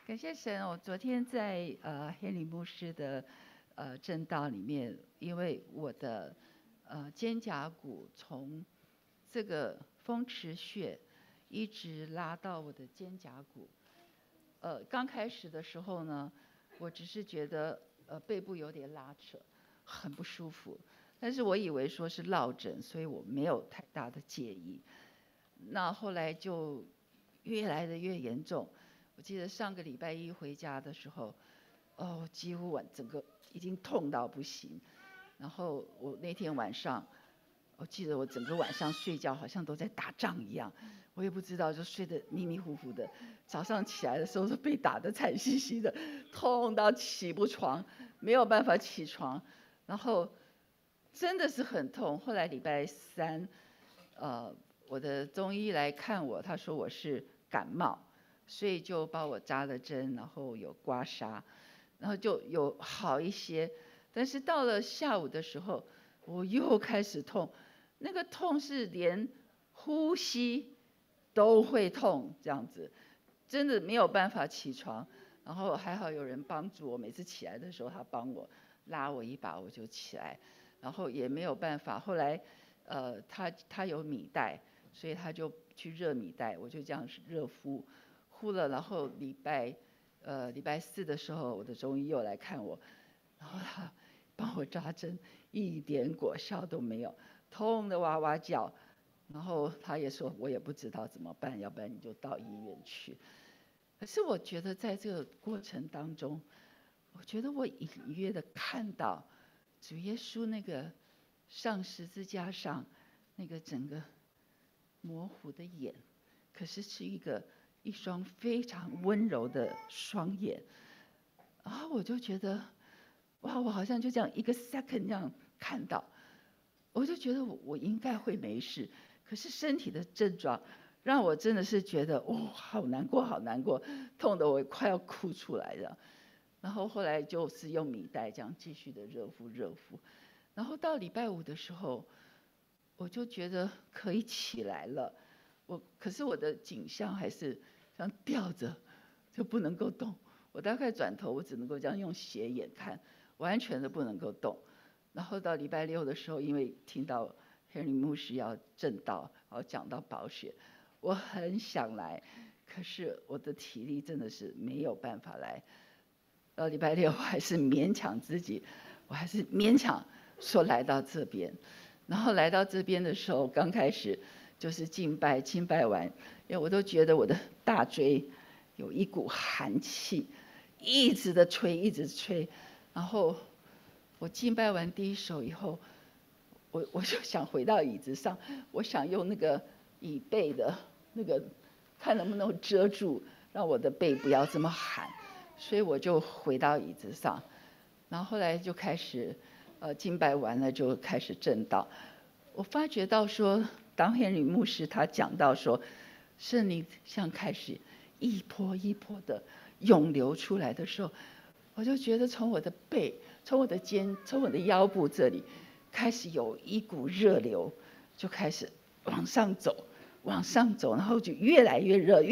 感谢神，我昨天在黑里牧师的正道里面，因为我的肩胛骨从这个风池穴一直拉到我的肩胛骨。刚开始的时候呢，我只是觉得背部有点拉扯，很不舒服。但是我以为说是落枕，所以我没有太大的介意。那后来就越来的越严重。我记得上个礼拜一回家的时候，几乎我整个已经痛到不行。然后我那天晚上，我记得我整个晚上睡觉好像都在打仗一样，我也不知道，就睡得迷迷糊糊的。早上起来的时候是被打得惨兮兮的，痛到起不床，没有办法起床。然后真的是很痛。后来礼拜三，我的中医来看我，他说我是感冒。所以就帮我扎了针，然后有刮痧，然后就有好一些。但是到了下午的时候，我又开始痛，那个痛是连呼吸都会痛，这样子，真的没有办法起床。然后还好有人帮助我，每次起来的时候他帮我拉我一把，我就起来。然后也没有办法，后来他有米袋，所以他就去热米袋，我就这样热敷。敷了，然后礼拜四的时候，我的中医又来看我，然后他帮我扎针，一点果效都没有，痛得哇哇叫。然后他也说，我也不知道怎么办，要不然你就到医院去。可是我觉得在这个过程当中，我觉得我隐约的看到主耶稣那个上十字架上那个整个模糊的眼，可是是一双非常温柔的双眼。然后我就觉得，哇，我好像就这样一个 second 这样看到，我就觉得我应该会没事。可是身体的症状让我真的是觉得，好难过，好难过，痛得我快要哭出来了。然后后来就是用米袋这样继续的热敷。然后到礼拜五的时候，我就觉得可以起来了。可是我的颈项还是这样吊着，就不能够动。我大概转头，我只能够这样用斜眼看，完全的不能够动。然后到礼拜六的时候，因为听到Henry牧师要正道，然后讲到宝血，我很想来，可是我的体力真的是没有办法来。到礼拜六我还是勉强自己，我还是勉强说来到这边。然后来到这边的时候，刚开始就是敬拜完，因为我都觉得我的大椎有一股寒气，一直的吹。然后我敬拜完第一首以后，我就想回到椅子上，我想用那个椅背的那个，看能不能遮住，让我的背不要这么寒。所以我就回到椅子上，然后后来就开始敬拜完了就开始正道。我发觉到说，当Henry牧师他讲到说，圣灵像开始一波一波的涌流出来的时候，我就觉得从我的背、从我的肩、从我的腰部这里开始有一股热流，就开始往上走，然后就越来越热，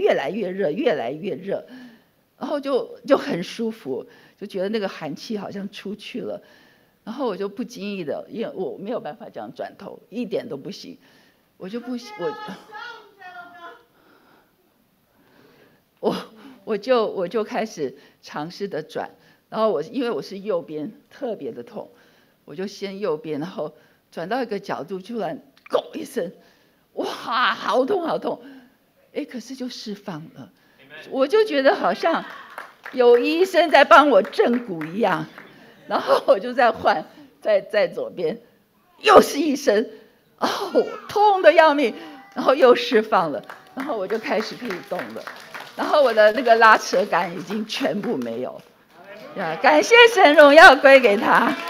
然后就很舒服，就觉得那个寒气好像出去了。然后我就不经意的，因为我没有办法这样转头，一点都不行，我就开始尝试的转。然后因为我是右边特别的痛，我就先右边，然后转到一个角度，突然“咕”一声，哇，好痛！可是就释放了。我就觉得好像有医生在帮我正骨一样。然后我就再换，在左边，又是一声，痛得要命，然后又释放了，然后我就开始可以动了，然后我的那个拉扯感已经全部没有。感谢神，荣耀归给他。